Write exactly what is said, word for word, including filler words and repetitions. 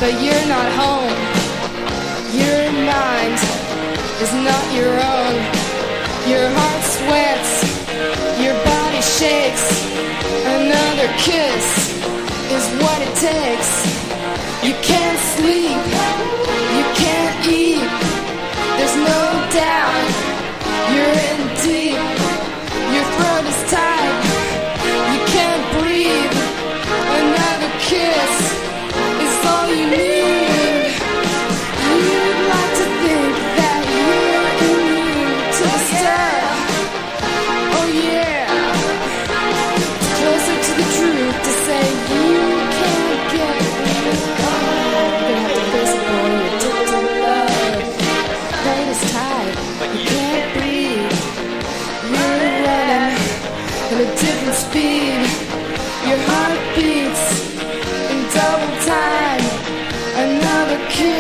but you're not home. Your mind is not your own. Your heart sweats, your body shakes. Another kiss is what it takes. You can't sleep, you can't eat. There's no doubt you're in deep. Your throat is tight, you can't breathe. Another kiss is all you need. You'd like to think that you're immune to the stuff. Oh yeah, it's closer to the truth to say you can't get enough. You're gonna have to face it, boy, you're addicted to love. Throat is tight, you can't breathe. You're running at a different speed. Your heart beats in double time.